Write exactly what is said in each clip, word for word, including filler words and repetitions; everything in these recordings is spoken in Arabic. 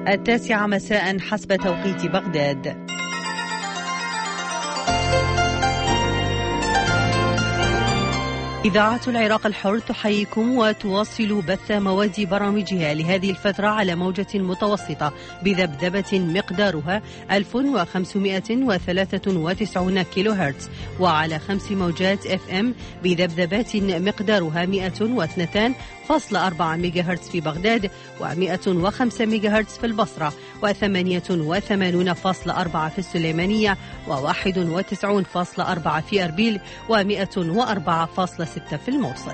التاسعة مساء حسب توقيت بغداد. إذاعة العراق الحر تحييكم وتواصل بث مواد برامجها لهذه الفترة على موجة متوسطة بذبذبة مقدارها ألف وخمسمائة وثلاثة وتسعين كيلو هرتز، وعلى خمس موجات اف ام بذبذبات مقدارها مئة واثنين فاصلة أربعة ميجا هرتز في بغداد، ومئة وخمسة ميجا هرتز في البصرة، وثمانية وثمانين فاصلة أربعة في السليمانية، وواحد وتسعين فاصلة أربعة في أربيل، ومئة وأربعة فاصلة ستة في الموصل.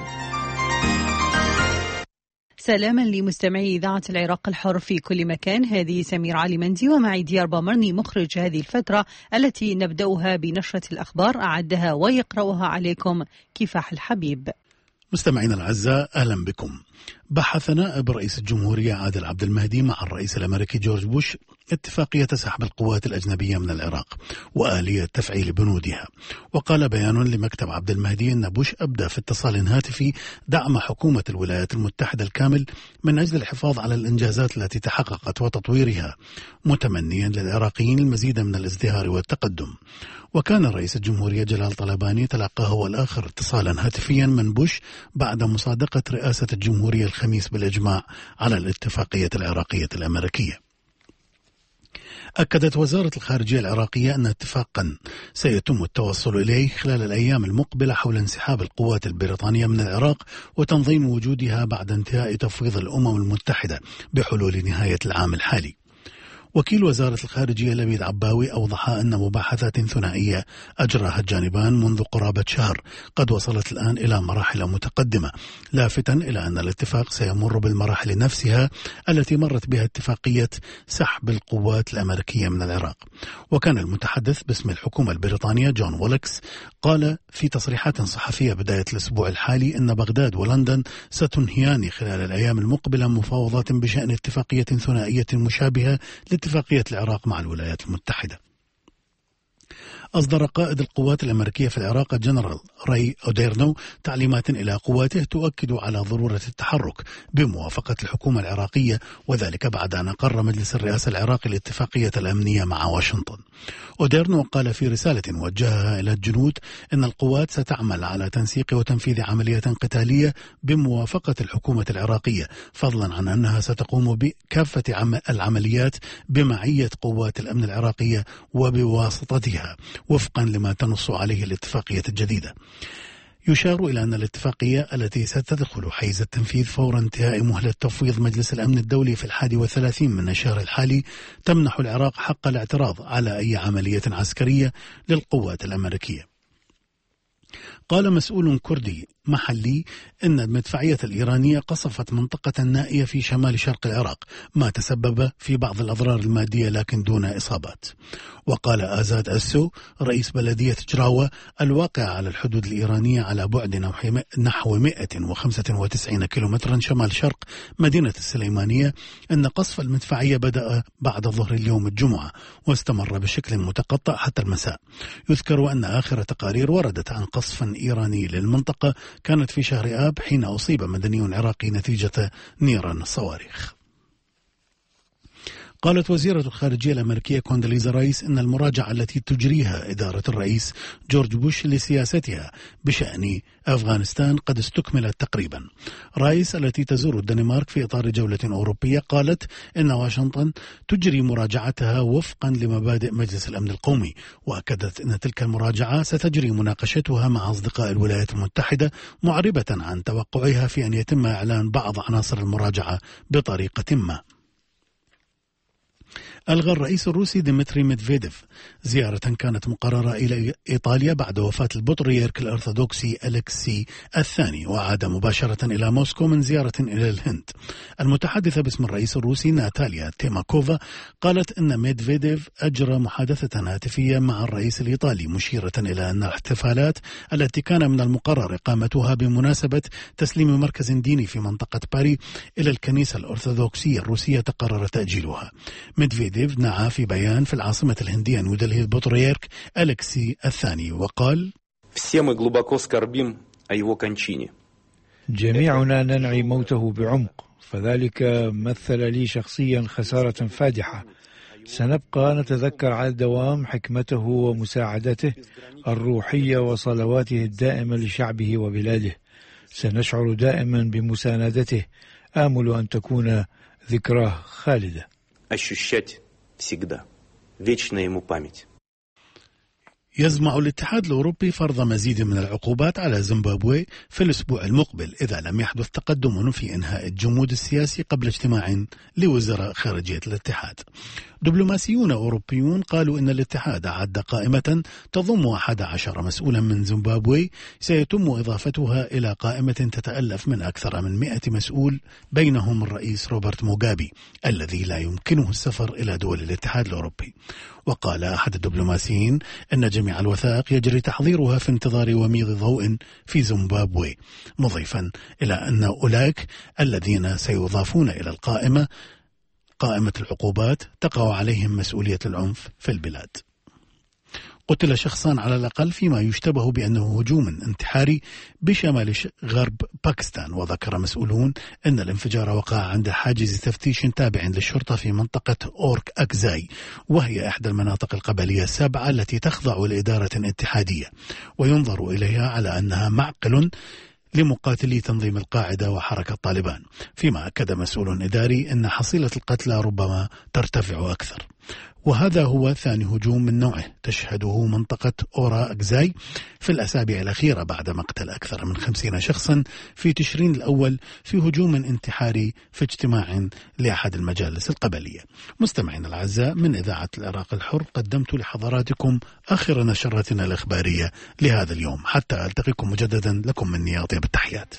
سلاما لمستمعي إذاعة العراق الحر في كل مكان، هذه سمير علي مندي ومعي ديار بامرني مخرج هذه الفترة التي نبدأها بنشرة الأخبار، أعدها ويقرأها عليكم كفاح الحبيب. مستمعينا الأعزاء، أهلا بكم. بحث نائب رئيس الجمهورية عادل عبد المهدي مع الرئيس الأمريكي جورج بوش اتفاقية سحب القوات الأجنبية من العراق وآلية تفعيل بنودها. وقال بيان لمكتب عبد المهدي أن بوش أبدى في اتصال هاتفي دعم حكومة الولايات المتحدة الكامل من أجل الحفاظ على الإنجازات التي تحققت وتطويرها، متمنيا للعراقيين المزيد من الازدهار والتقدم. وكان رئيس الجمهورية جلال طلباني تلقى هو الآخر اتصالا هاتفيا من بوش بعد مصادقة رئاسة الجمهورية الخميس بالإجماع على الاتفاقية العراقية الأمريكية. أكدت وزارة الخارجية العراقية أن اتفاقا سيتم التوصل إليه خلال الأيام المقبلة حول انسحاب القوات البريطانية من العراق وتنظيم وجودها بعد انتهاء تفويض الأمم المتحدة بحلول نهاية العام الحالي. وكيل وزارة الخارجية لبيد عباوي أوضح أن مباحثات ثنائية أجراها الجانبان منذ قرابة شهر قد وصلت الآن إلى مراحل متقدمة، لافتا إلى أن الاتفاق سيمر بالمراحل نفسها التي مرت بها اتفاقية سحب القوات الأمريكية من العراق. وكان المتحدث باسم الحكومة البريطانية جون وولكس قال في تصريحات صحفية بداية الأسبوع الحالي أن بغداد ولندن ستنهيان خلال الأيام المقبلة مفاوضات بشأن اتفاقية ثنائية مشابهة اتفاقية العراق مع الولايات المتحدة. أصدر قائد القوات الأمريكية في العراق الجنرال راي أوديرنو تعليمات إلى قواته تؤكد على ضرورة التحرك بموافقة الحكومة العراقية، وذلك بعد أن أقر مجلس الرئاسة العراقي الاتفاقية الأمنية مع واشنطن. أوديرنو قال في رسالة وجهها إلى الجنود إن القوات ستعمل على تنسيق وتنفيذ عملية قتالية بموافقة الحكومة العراقية، فضلا عن أنها ستقوم بكافة العمليات بمعية قوات الأمن العراقية وبواسطتها وفقا لما تنص عليه الاتفاقية الجديدة. يشار إلى أن الاتفاقية التي ستدخل حيز التنفيذ فور انتهاء مهلة تفويض مجلس الأمن الدولي في الحادي والثلاثين من الشهر الحالي تمنح العراق حق الاعتراض على أي عملية عسكرية للقوات الأمريكية. قال مسؤول كردي محلي إن المدفعية الإيرانية قصفت منطقة نائية في شمال شرق العراق، ما تسبب في بعض الأضرار المادية لكن دون إصابات. وقال آزاد أسو رئيس بلدية جراوة الواقع على الحدود الإيرانية على بعد نحو مئة وخمسة وتسعين كيلومترا شمال شرق مدينة السليمانية أن قصف المدفعية بدأ بعد ظهر اليوم الجمعة واستمر بشكل متقطع حتى المساء. يذكر أن آخر تقارير وردت عن قصف إيراني للمنطقة كانت في شهر آب حين أصيب مدني عراقي نتيجة نيران الصواريخ. قالت وزيرة الخارجية الأمريكية كوندليزا رايس إن المراجعة التي تجريها إدارة الرئيس جورج بوش لسياستها بشأن أفغانستان قد استكملت تقريبا. رايس التي تزور الدنمارك في إطار جولة أوروبية قالت إن واشنطن تجري مراجعتها وفقا لمبادئ مجلس الأمن القومي، وأكدت أن تلك المراجعة ستجري مناقشتها مع أصدقاء الولايات المتحدة، معربة عن توقعها في أن يتم إعلان بعض عناصر المراجعة بطريقة ما. ألغى الرئيس الروسي ديمتري ميدفيديف زيارة كانت مقررة إلى إيطاليا بعد وفاة البطريرك الأرثوذكسي ألكسي الثاني، وعاد مباشرة إلى موسكو من زيارة إلى الهند. المتحدثة باسم الرئيس الروسي ناتاليا تيماكوفا قالت إن ميدفيديف أجرى محادثة هاتفية مع الرئيس الإيطالي، مشيرة إلى أن الاحتفالات التي كان من المقرر إقامتها بمناسبة تسليم مركز ديني في منطقة باري إلى الكنيسة الأرثوذكسية الروسية تقرر تأجيلها. ميدفيديف نعى في بيان في العاصمة الهندية نيودلهي البطريرك ألكسي الثاني وقال: جميعنا ننعي موته بعمق، فذلك مثل لي شخصيا خسارة فادحة. سنبقى نتذكر على الدوام حكمته ومساعدته الروحية وصلواته الدائمة لشعبه وبلاده. سنشعر دائما بمساندته. آمل أن تكون ذكراه خالدة. يزمع الاتحاد الأوروبي فرض مزيد من العقوبات على زيمبابوي في الأسبوع المقبل إذا لم يحدث تقدم في إنهاء الجمود السياسي قبل اجتماع لوزراء خارجية الاتحاد. دبلوماسيون أوروبيون قالوا إن الاتحاد أعد قائمة تضم أحد عشر مسؤولا من زيمبابوي سيتم إضافتها إلى قائمة تتألف من أكثر من مئة مسؤول بينهم الرئيس روبرت موغابي الذي لا يمكنه السفر إلى دول الاتحاد الأوروبي. وقال أحد الدبلوماسيين أن جميع الوثائق يجري تحضيرها في انتظار وميض ضوء في زيمبابوي، مضيفا إلى أن أولئك الذين سيضافون إلى القائمة قائمة العقوبات تقع عليهم مسؤولية العنف في البلاد. قتل شخصان على الأقل فيما يشتبه بأنه هجوم انتحاري بشمال غرب باكستان، وذكر مسؤولون أن الانفجار وقع عند حاجز تفتيش تابع للشرطة في منطقة أورك أكزاي، وهي إحدى المناطق القبلية السبعة التي تخضع لإدارة اتحادية، وينظر إليها على أنها معقل لمقاتلي تنظيم القاعدة وحركة طالبان، فيما أكد مسؤول إداري أن حصيلة القتلى ربما ترتفع أكثر. وهذا هو ثاني هجوم من نوعه تشهده منطقة أورا أكزاي في الأسابيع الأخيرة بعد مقتل أكثر من خمسين شخصا في تشرين الأول في هجوم انتحاري في اجتماع لأحد المجالس القبلية. مستمعين الأعزاء، من إذاعة العراق الحر قدمت لحضراتكم آخر نشراتنا الإخبارية لهذا اليوم. حتى ألتقيكم مجددا، لكم مني أطيب التحيات.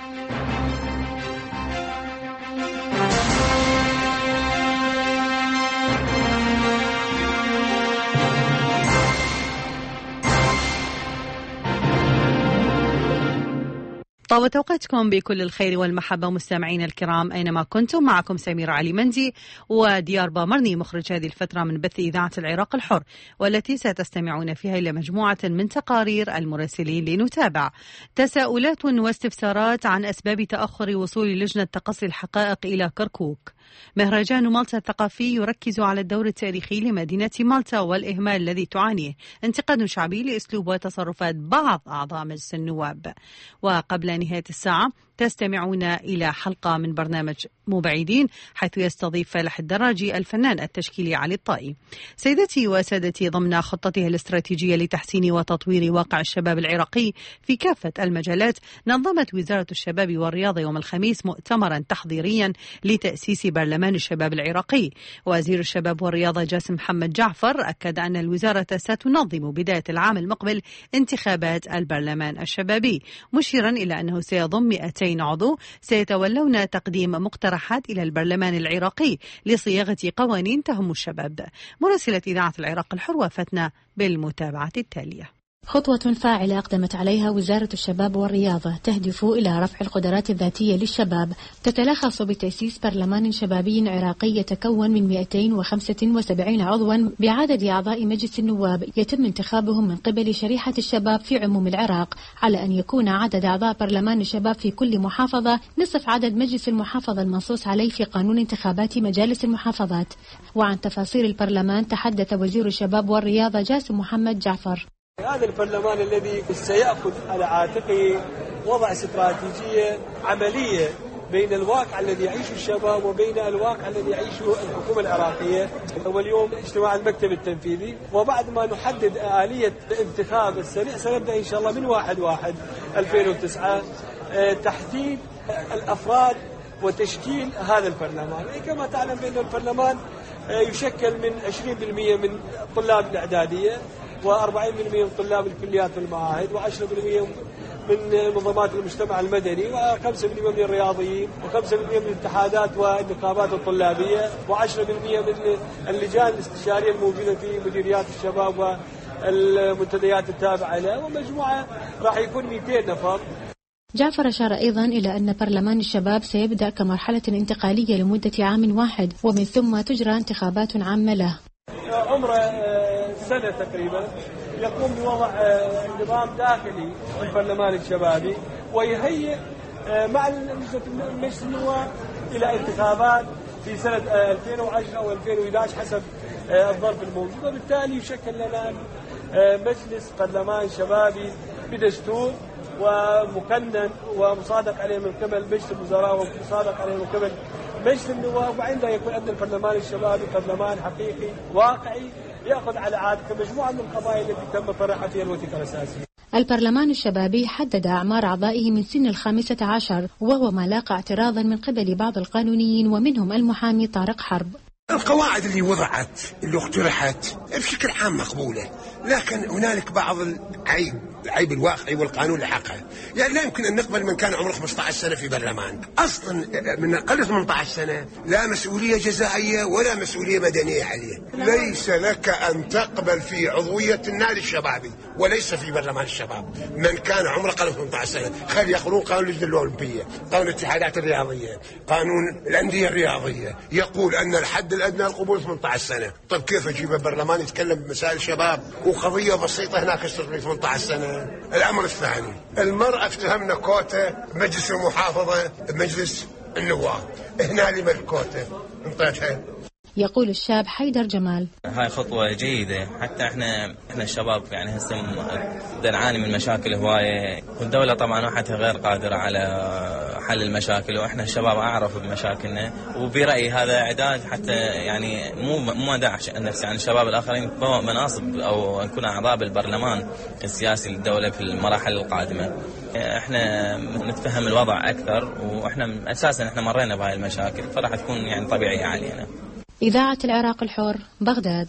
طابت أوقاتكم بكل الخير والمحبة مستمعين الكرام أينما كنتم. معكم سميرة علي مندي وديار بامرني مخرج هذه الفترة من بث إذاعة العراق الحر، والتي ستستمعون فيها إلى مجموعة من تقارير المراسلين لنتابع تساؤلات واستفسارات عن أسباب تأخر وصول لجنة تقصي الحقائق إلى كركوك. مهرجان مالطا الثقافي يركز على الدور التاريخي لمدينة مالطا والإهمال الذي تعانيه، انتقاد شعبي لأسلوب وتصرفات بعض أعضاء مجلس النواب. وقبل نهاية الساعة تستمعون إلى حلقة من برنامج مبعدين، حيث يستضيف فالح الدراجي الفنان التشكيلي علي الطائي. سيدتي وسادتي، ضمن خطتها الاستراتيجية لتحسين وتطوير واقع الشباب العراقي في كافة المجالات، نظمت وزارة الشباب والرياضة يوم الخميس مؤتمرا تحضيريا لتأسيس برلمان الشباب العراقي. وزير الشباب والرياضة جاسم محمد جعفر أكد أن الوزارة ستنظم بداية العام المقبل انتخابات البرلمان الشبابي، مشيرا إلى أنه سيضم مئتين عضو سيتولون تقديم مقترحات إلى البرلمان العراقي لصياغة قوانين تهم الشباب. مراسلة إذاعة العراق الحر وفتنا بالمتابعة التالية. خطوة فاعلة أقدمت عليها وزارة الشباب والرياضة تهدف إلى رفع القدرات الذاتية للشباب، تتلخص بتأسيس برلمان شبابي عراقي يتكون من مئتين وخمسة وسبعين عضوا بعدد أعضاء مجلس النواب، يتم انتخابهم من قبل شريحة الشباب في عموم العراق، على أن يكون عدد أعضاء برلمان الشباب في كل محافظة نصف عدد مجلس المحافظة المنصوص عليه في قانون انتخابات مجالس المحافظات. وعن تفاصيل البرلمان تحدث وزير الشباب والرياضة جاسم محمد جعفر. هذا البرلمان الذي سيأخذ على عاتقه وضع استراتيجية عملية بين الواقع الذي يعيشه الشباب وبين الواقع الذي يعيشه الحكومة العراقية. واليوم اجتماع المكتب التنفيذي، وبعد ما نحدد آلية الانتخاب السريع سنبدأ إن شاء الله من واحد واحد ألفين وتسعة تحديد الأفراد وتشكيل هذا البرلمان. كما تعلم بأن البرلمان يشكل من عشرين بالمئة من طلاب الإعدادية، وأربعين بالمئة من طلاب الكليات والمعاهد، وعشرة بالمئة من منظمات المجتمع المدني، وخمسة بالمئة من الرياضيين، وخمسة بالمئة من الاتحادات والنقابات الطلابية، وعشرة بالمئة من اللجان الاستشارية الموجودة في مديريات الشباب والمنتديات التابعة له، ومجموعة راح يكون مئتين نفر. جعفر أشار أيضا إلى أن برلمان الشباب سيبدأ كمرحلة انتقالية لمدة عام واحد، ومن ثم تجرى انتخابات عامة له. عمره سنة تقريبا يقوم بوضع نظام داخلي في البرلمان الشبابي، ويهيئ مع لجنة مجلس النواب إلى انتخابات في سنة ألفين وعشرة أو ألفين وأحد عشر حسب الظرف الموجود، وبالتالي يشكل لنا مجلس برلمان شبابي بدستور ومكنن ومصادق عليه من قبل مجلس الوزراء ومصادق عليه من قبل مجلس النواب، وعندها يكون عندنا البرلمان الشبابي برلمان حقيقي واقعي يأخذ على عاتقه مجموعة من القضايا التي تم طرحها في الوثيقة الأساسية. البرلمان الشبابي حدد أعمار أعضائه من سن الخامسة عشر، وهو ما لاقى اعتراضا من قبل بعض القانونيين ومنهم المحامي طارق حرب. القواعد اللي وضعت اللي اقترحت بشكل عام مقبولة، لكن هنالك بعض العيب العيب الواقعي والقانون لحقها. يعني لا يمكن أن نقبل من كان عمره خمسة عشر سنة في برلمان، أصلا من أقل ثمانية عشر سنة لا مسؤولية جزائية ولا مسؤولية مدنية عليه. ليس لك أن تقبل في عضوية النادي الشبابي وليس في برلمان الشباب من كان عمره أقل ثمانية عشر سنة. خلي يقولون قانون اللجنة الأولمبية، قانون الاتحادات الرياضية، قانون الأندية الرياضية يقول أن الحد الأدنى للقبول ثمانية عشر سنة. طيب كيف أجيب البرلمان يتكلم بمسائل الشباب وقضية بسيطة هناك تصير ثمانية عشر سنة؟ الأمر الثاني، المرأة افتهمنا كوتا بمجلس المحافظة بمجلس النواب، هنا لما الكوتا انطيتها. يقول الشاب حيدر جمال: هاي خطوة جيدة، حتى احنا احنا الشباب يعني هسه نعاني من مشاكل هواية، والدولة طبعا وحدها غير قادرة على حل المشاكل، واحنا الشباب اعرف بمشاكلنا، وبرأيي هذا اعداد حتى يعني مو مو مداح النفس يعني الشباب الاخرين مناصب او نكون اعضاء بالبرلمان السياسي للدولة في المراحل القادمة. احنا نتفهم الوضع اكثر، واحنا اساسا احنا مرينا بهاي المشاكل، فراح تكون يعني طبيعية علينا. إذاعة العراق الحر، بغداد.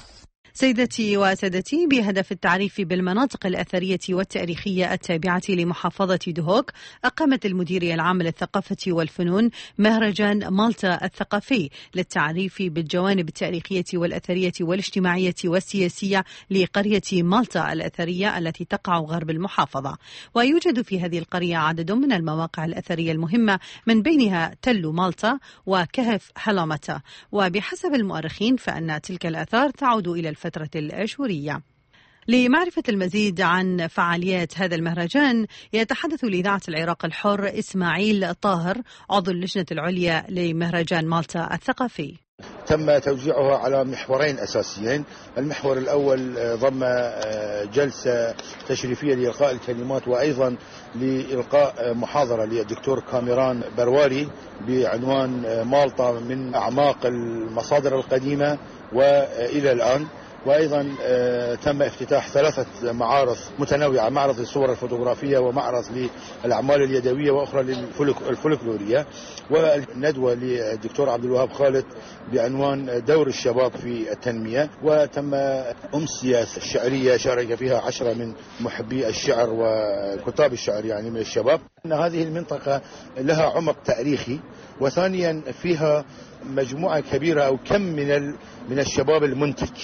سيدتي وسادتي، بهدف التعريف بالمناطق الأثرية والتاريخية التابعة لمحافظة دهوك، أقامت المديرية العامة للثقافة والفنون مهرجان مالطا الثقافي للتعريف بالجوانب التاريخية والأثرية والاجتماعية والسياسية لقرية مالطا الأثرية التي تقع غرب المحافظة. ويوجد في هذه القرية عدد من المواقع الأثرية المهمة، من بينها تل مالطا وكهف حلامتا، وبحسب المؤرخين فأن تلك الآثار تعود إلى الفترة الأشورية. لمعرفة المزيد عن فعاليات هذا المهرجان يتحدث لإذاعة العراق الحر إسماعيل طاهر، عضو اللجنة العليا لمهرجان مالطا الثقافي. تم توزيعها على محورين أساسيين. المحور الأول ضم جلسة تشريفية لإلقاء الكلمات، وأيضا لإلقاء محاضرة للدكتور كاميران برواري بعنوان مالطا من أعماق المصادر القديمة وإلى الآن. وأيضا تم افتتاح ثلاثة معارض متنوعة، معرض للصور الفوتوغرافية ومعرض للأعمال اليدوية وأخرى للفولكلورية، والندوة للدكتور عبد الوهاب خالد بعنوان دور الشباب في التنمية. وتم أمسية شعرية شارك فيها عشرة من محبي الشعر وكتاب الشعر يعني من الشباب. أن هذه المنطقة لها عمق تاريخي، وثانيا فيها مجموعة كبيرة أو كم من من الشباب المنتج.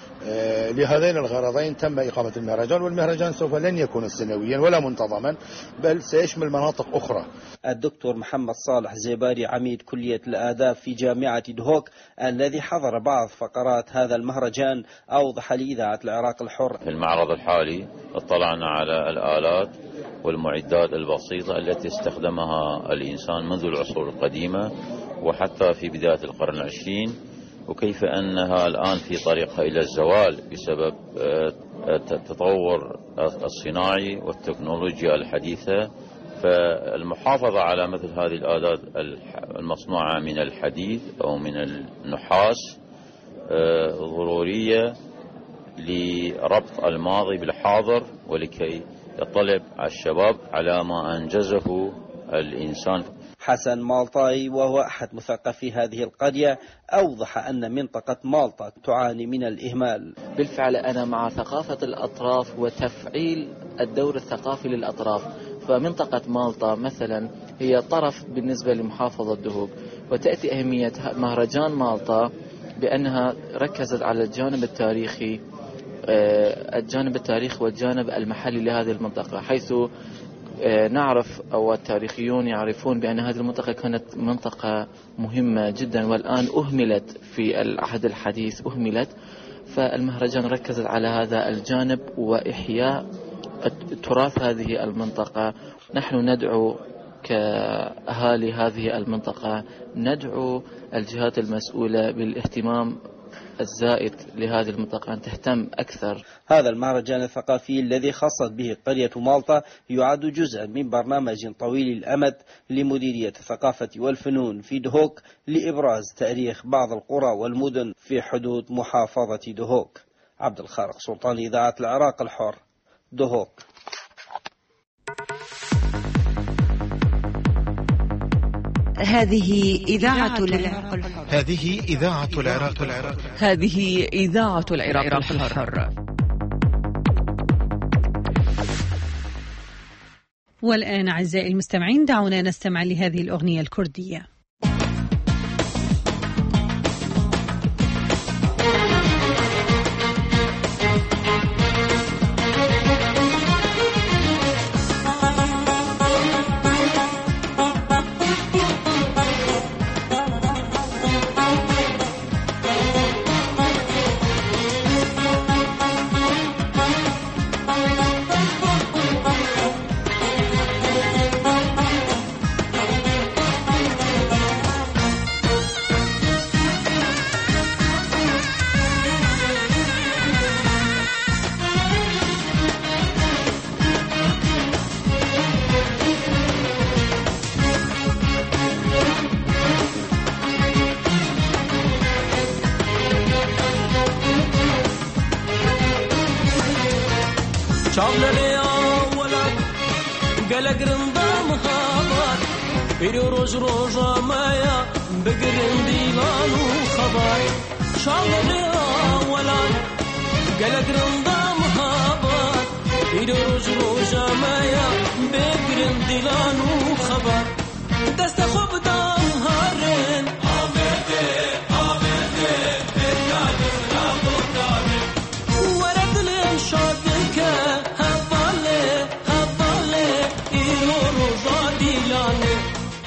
لهذين الغرضين تم إقامة المهرجان، والمهرجان سوف لن يكون سنويا ولا منتظما، بل سيشمل مناطق أخرى. الدكتور محمد صالح زيباري، عميد كلية الآداب في جامعة دهوك الذي حضر بعض فقرات هذا المهرجان، أوضح لإذاعة العراق الحر: في المعرض الحالي اطلعنا على الآلات والمعدات البسيطة التي استخدمها الإنسان منذ العصور القديمة وحتى في بداية القرن العشرين، وكيف أنها الآن في طريقها إلى الزوال بسبب التطور الصناعي والتكنولوجيا الحديثة. فالمحافظة على مثل هذه الآلات المصنوعة من الحديد أو من النحاس ضرورية لربط الماضي بالحاضر، ولكي يطلع الشباب على ما أنجزه الإنسان. حسن مالطاي، وهو أحد مثقفي هذه القرية، أوضح أن منطقة مالطا تعاني من الإهمال. بالفعل أنا مع ثقافة الأطراف وتفعيل الدور الثقافي للأطراف. فمنطقة مالطا مثلا هي طرف بالنسبة لمحافظة دهوك، وتأتي أهمية مهرجان مالطا بأنها ركزت على الجانب التاريخي الجانب التاريخي والجانب المحلي لهذه المنطقة، حيث نعرف أو التاريخيون يعرفون بأن هذه المنطقة كانت منطقة مهمة جدا، والآن أهملت في العهد الحديث أهملت. فالمهرجان ركزت على هذا الجانب وإحياء تراث هذه المنطقة. نحن ندعو كأهالي هذه المنطقة ندعو الجهات المسؤولة بالاهتمام الزائد لهذه المنطقة أن تهتم أكثر. هذا المهرجان الثقافي الذي خصت به قرية مالطا يعد جزءا من برنامج طويل الأمد لمديرية الثقافة والفنون في دهوك لإبراز تاريخ بعض القرى والمدن في حدود محافظة دهوك. عبد الخالق سلطان، إذاعة العراق الحر، دهوك. هذه إذاعة العراق الحر. هذه إذاعة العراق الحر. هذه إذاعة العراق الحر. والآن أعزائي المستمعين دعونا نستمع لهذه الأغنية الكردية. روز روزا مايا بقرن ديلان وخباي شاغل أولان قلق رمضان هابات روز روزا مايا بقرن ديلان وخباي دست خوب دام هارين آمده آمده بكاد نابو دامي ورد لين شادك هبالي هبالي إيو روزا ديلاني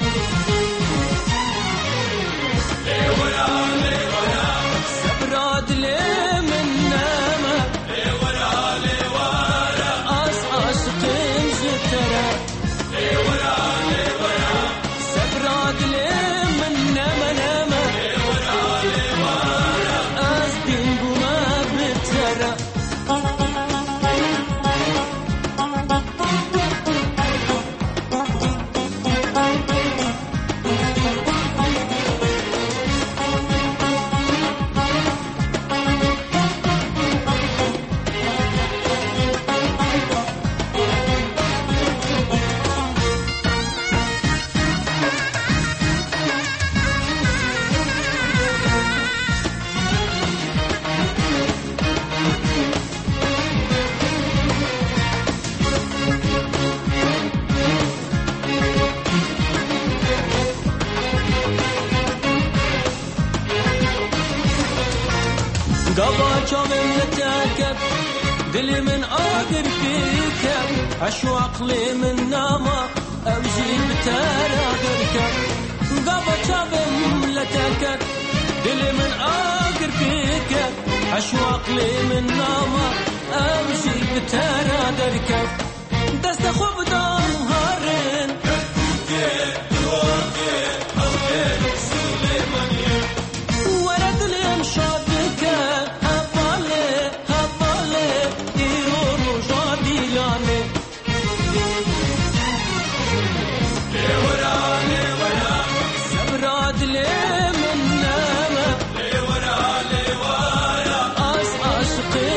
دلي من آقر فيك أشواق لي من ناما أوزي بتارا غيرك قابا شابم لتاكر دلي من آقر فيك أشواق لي من ناما أوزي بتارا غيرك دست خوب دام هارين ورد لي مشابك أص أص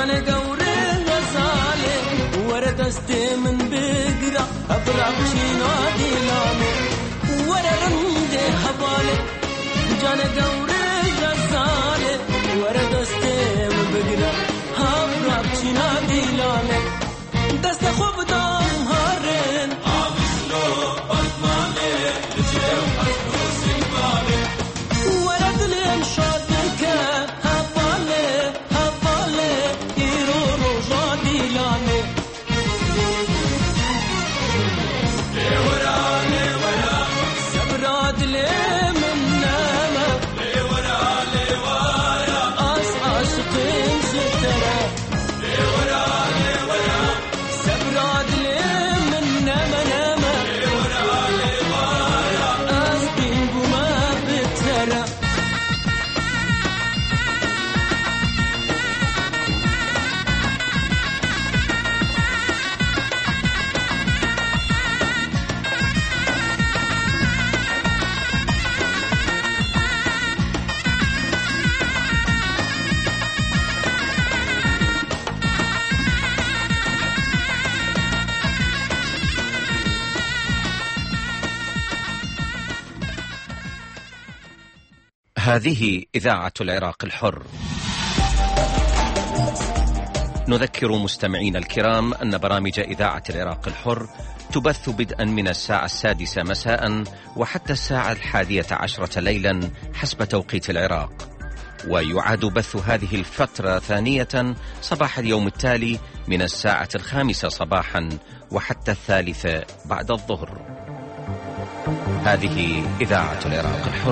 جانا قوري غزالي ورد استي من بقرا أبرق شنادي لامي ورد رمدي حبالي جانا قوري غزالي ورد استي من بقرا أبرق شنادي لامي دست خوب دام هارين عامسلو بطماني لجيو حسنو سنبالي ورد لين شادك هبالي هبالي يرورو جادي لامي لورا لورا سبراد لي من نامه لورا لورا أس عاشقين سترة لورا لورا سبراد لي من نامه نامه لورا لورا أس بينقو ما بترى هذه إذاعة العراق الحر. نذكر مستمعين الكرام أن برامج إذاعة العراق الحر تبث بدءا من الساعة السادسة مساء وحتى الساعة الحادية عشرة ليلا حسب توقيت العراق، ويعاد بث هذه الفترة ثانية صباح اليوم التالي من الساعة الخامسة صباحا وحتى الثالثة بعد الظهر. هذه إذاعة العراق الحر.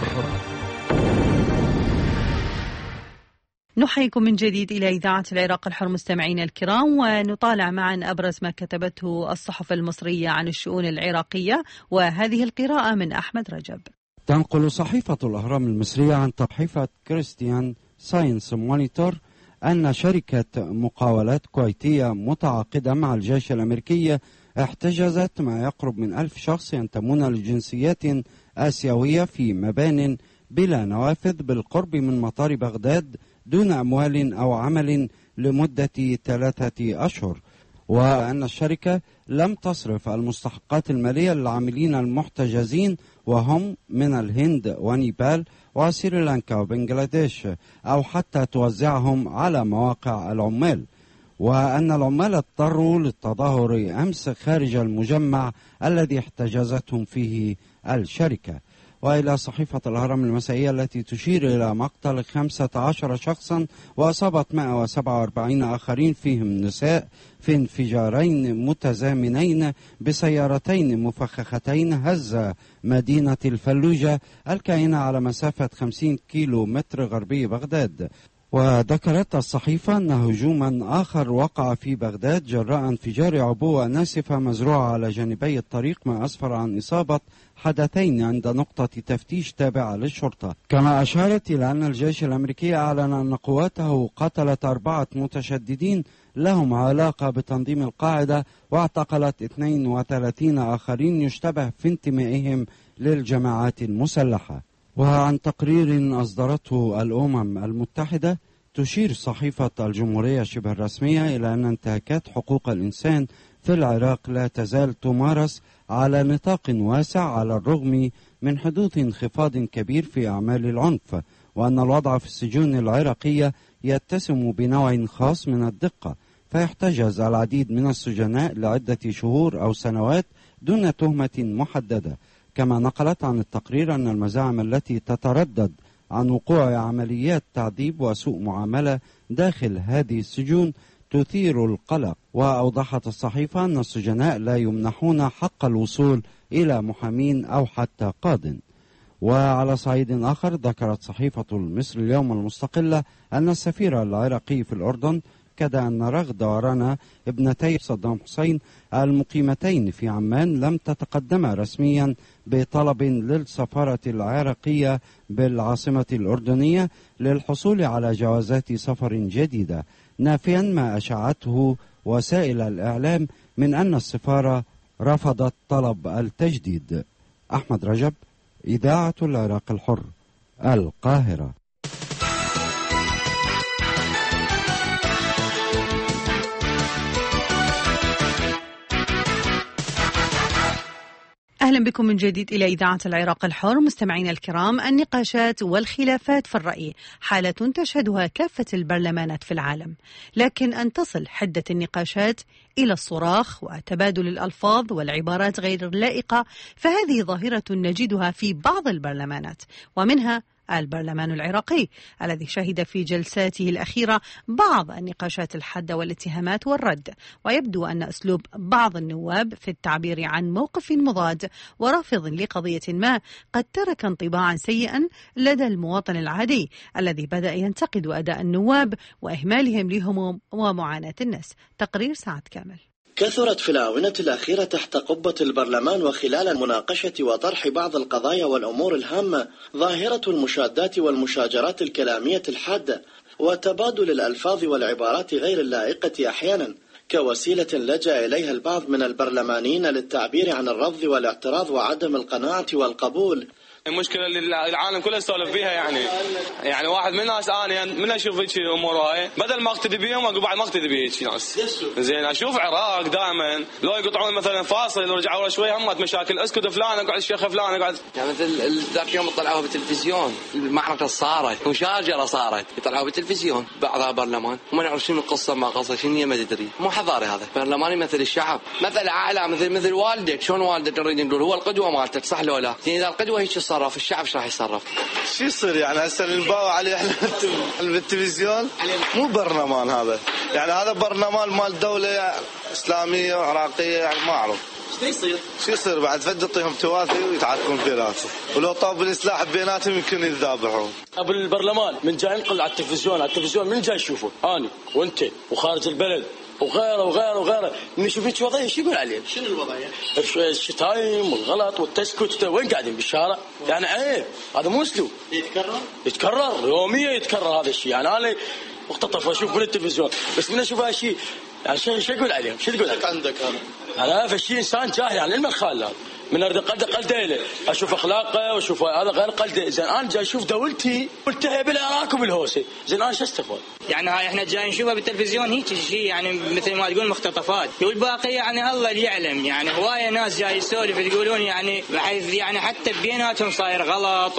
نحييكم من جديد إلى إذاعة العراق الحر مستمعين الكرام، ونطالع معا أبرز ما كتبته الصحف المصرية عن الشؤون العراقية، وهذه القراءة من أحمد رجب. تنقل صحيفة الأهرام المصرية عن صحيفة كريستيان ساينس مونيتور أن شركة مقاولات كويتية متعاقدة مع الجيش الأمريكي احتجزت ما يقرب من ألف شخص ينتمون لجنسيات آسيوية في مبان بلا نوافذ بالقرب من مطار بغداد دون أموال أو عمل لمدة ثلاثة أشهر، وأن الشركة لم تصرف المستحقات المالية للعاملين المحتجزين وهم من الهند ونيبال وسريلانكا وبنغلاديش أو حتى توزعهم على مواقع العمال، وأن العمال اضطروا للتظاهر أمس خارج المجمع الذي احتجزتهم فيه الشركة. وإلى صحيفة الهرم المسائية التي تشير إلى مقتل خمسة عشر شخصا وإصابة مئة وسبعة وأربعين آخرين فيهم نساء في انفجارين متزامنين بسيارتين مفخختين هز مدينة الفلوجة الكائنة على مسافة خمسين كيلو متر غربي بغداد. وذكرت الصحيفة أن هجوما آخر وقع في بغداد جراء انفجار عبوة ناسفة مزروعة على جانبي الطريق، ما أسفر عن إصابة حدثين عند نقطة تفتيش تابعة للشرطة. كما أشارت إلى أن الجيش الأمريكي أعلن أن قواته قتلت أربعة متشددين لهم علاقة بتنظيم القاعدة، واعتقلت اثنين وثلاثين آخرين يشتبه في انتمائهم للجماعات المسلحة. وعن تقرير أصدرته الأمم المتحدة تشير صحيفة الجمهورية شبه الرسمية إلى أن انتهاكات حقوق الإنسان في العراق لا تزال تمارس على نطاق واسع على الرغم من حدوث انخفاض كبير في أعمال العنف، وأن الوضع في السجون العراقية يتسم بنوع خاص من الدقة، فيحتجز العديد من السجناء لعدة شهور أو سنوات دون تهمة محددة. كما نقلت عن التقرير أن المزاعم التي تتردد عن وقوع عمليات تعذيب وسوء معاملة داخل هذه السجون تثير القلق. وأوضحت الصحيفة أن السجناء لا يمنحون حق الوصول إلى محامين أو حتى قاضٍ. وعلى صعيد آخر ذكرت صحيفة المصري اليوم المستقلة أن السفير العراقي في الأردن أكد أن رغدة ورنا ابنتي صدام حسين المقيمتين في عمان لم تتقدم رسميا بطلب للسفارة العراقية بالعاصمة الأردنية للحصول على جوازات سفر جديدة، نافيا ما أشاعته وسائل الإعلام من أن السفارة رفضت طلب التجديد. أحمد رجب، إذاعة العراق الحر، القاهرة. أهلا بكم من جديد إلى إذاعة العراق الحر. مستمعينا الكرام، النقاشات والخلافات في الرأي حالة تشهدها كافة البرلمانات في العالم، لكن أن تصل حدة النقاشات إلى الصراخ وتبادل الألفاظ والعبارات غير اللائقة فهذه ظاهرة نجدها في بعض البرلمانات، ومنها البرلمان العراقي الذي شهد في جلساته الأخيرة بعض النقاشات الحادة والاتهامات والرد، ويبدو أن أسلوب بعض النواب في التعبير عن موقف مضاد ورافض لقضية ما قد ترك انطباعا سيئا لدى المواطن العادي الذي بدأ ينتقد أداء النواب وإهمالهم لهموم ومعاناة الناس. تقرير سعد كامل. كثرت في الآونة الأخيرة تحت قبة البرلمان وخلال المناقشة وطرح بعض القضايا والأمور الهامة ظاهرة المشادات والمشاجرات الكلامية الحادة وتبادل الألفاظ والعبارات غير اللائقة أحيانا كوسيلة لجأ إليها البعض من البرلمانيين للتعبير عن الرفض والاعتراض وعدم القناعة والقبول. المشكلة اللي العالم كله يسولف بيها يعني يعني واحد من الناس انا يعني من اشوف هيك الامور هاي بدل ما اقتدي بيهم اقول بعد ما اقتدي بهيك ناس زين. اشوف عراق دائما لو يقطعون مثلا فاصل لو رجعوا ورا شوي همت مشاكل اسكت فلان اقعد الشيخ فلان اقعد يعني مثل ذاك يوم طلعوها بالتلفزيون المعركة صارت مشاجرة صارت يطلعوها بالتلفزيون بعضها برلمان وما نعرف شنو القصة ما قصة شنو هي ما تدري. مو حضاري هذا برلمان يمثل الشعب مثل عائلة مثل مثل والدك. شلون والدك نريد نقول هو القدوة مالتك صح لو لا؟ اذا القدوة هيك تصرف الشعب ايش راح يتصرف؟ شو يصير يعني هسه نباوع عليه احنا بالتلفزيون؟ مو برلمان هذا يعني هذا برلمان مال دولة إسلامية وعراقية يعني ما أعرف شو يصير؟ شو يصير بعد فد تعطيهم توافي ويتعاركون بيناتهم ولو طاب السلاح بيناتهم يمكن يتذابحون. بالبرلمان من جاي نقل على التلفزيون على التلفزيون من جاي يشوفه أنا وأنت وخارج البلد وغيره وغيره وغيره من يشوفك وضعيه شو يقول عليه؟ شنو الوضعيه؟ الشتايم والغلط والتسكت وين قاعدين بالشارع؟ يعني عيب هذا مو اسلوب. يتكرر؟ يتكرر يوميا يتكرر هذا الشيء يعني انا اختطف واشوف من التلفزيون بس من اشوف هالشيء يعني شو شو يقول عليهم؟ شو تقول لك عندك هذا؟ انا فشي انسان جاهل يعني المخال هذا من ارد قلد قلده اشوف اخلاقه واشوف هذا غير قلده. زين انا جاي اشوف دولتي ملتهيه بالعراق وبالهوسه. زين انا شو استفاد؟ يعني هاي احنا جاي نشوفها بالتلفزيون هيك شيء يعني مثل ما تقول مختطفات والباقي يعني الله اللي يعلم. يعني هوايه ناس جاي يسولف يقولون يعني بحيث يعني حتى بيناتهم صاير غلط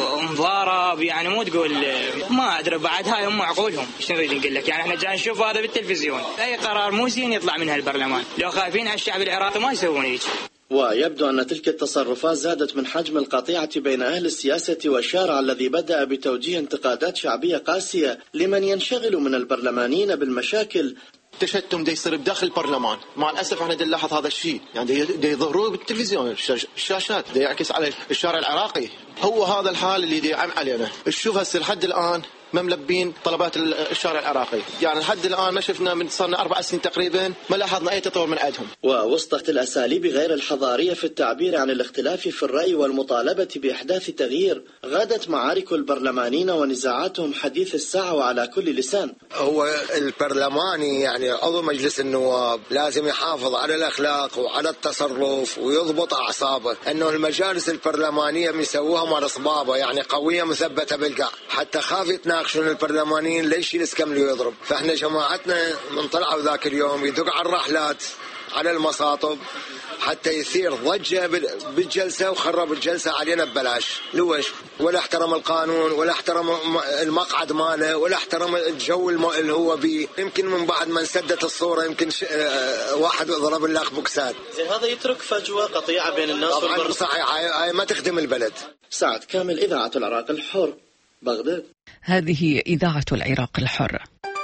ومضارب يعني مو تقول ما ادري بعد هاي هم عقولهم. شنو نريد نقول لك يعني احنا جاي نشوف هذا بالتلفزيون. اي قرار مو زين يطلع من هالبرلمان لو خايفين على الشعب العراقي ما يسوون هيك. ويبدو أن تلك التصرفات زادت من حجم القطيعة بين أهل السياسة والشارع الذي بدأ بتوجيه انتقادات شعبية قاسية لمن ينشغل من البرلمانيين بالمشاكل. تشتم دي يصير بداخل البرلمان مع الأسف احنا دي نلاحظ هذا الشيء يعني دي يظهروا بالتلفزيون الشاشات دي يعكس على الشارع العراقي. هو هذا الحال اللي دي عم علينا. شوف هسه لحد الآن ما ملبين طلبات الشارع العراقي يعني لحد الآن ما شفنا من صارنا أربع سنين تقريبا ما لاحظنا أي تطور من عندهم. ووسط الأساليب غير الحضارية في التعبير عن الاختلاف في الرأي والمطالبة بإحداث تغيير غادت معارك البرلمانيين ونزاعاتهم حديث الساعة وعلى كل لسان. هو البرلماني يعني عضو مجلس النواب لازم يحافظ على الأخلاق وعلى التصرف ويضبط أعصابه. أنه المجالس البرلمانية بيسووها مال صبابة يعني قوية مثبتة بالقاع حتى خاف يتناقشون البرلمانيين ليش يسكملوا ويضرب. فاحنا جماعتنا من طلعوا ذاك اليوم يدق على الرحلات على المصاطب حتى يثير ضجة بالجلسة وخرب الجلسة علينا ببلاش. لوش؟ ولا احترم القانون ولا احترم المقعد ماله ولا احترم الجو اللي هو بيه. يمكن من بعد ما انسدت الصورة يمكن واحد ضرب الأخ بوكسات. زين هذا يترك فجوة قطيعة بين الناس. طبعا صحيح هاي ما تخدم البلد. سعد كامل إذاعة العراق الحر بغداد. هذه إذاعة العراق الحر.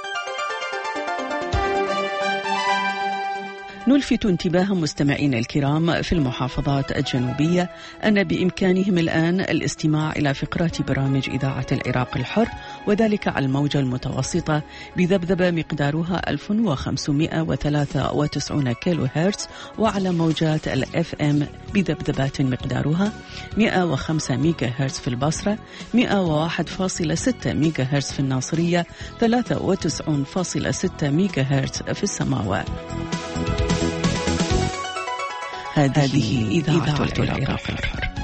نلفت انتباه مستمعينا الكرام في المحافظات الجنوبية أن بإمكانهم الآن الاستماع إلى فقرات برامج إذاعة العراق الحر وذلك على الموجة المتوسطة بذبذبة مقدارها ألف وخمسمائة وثلاثة وتسعين كيلو هرتز وعلى موجات الأف أم بذبذبات مقدارها مئة وخمسة ميجا هرتز في البصرة، مئة وواحد فاصلة ستة ميجا هرتز في الناصرية، ثلاثة وتسعين فاصلة ستة ميجا هرتز في السماوات. هذه إذاعة العراق الحر.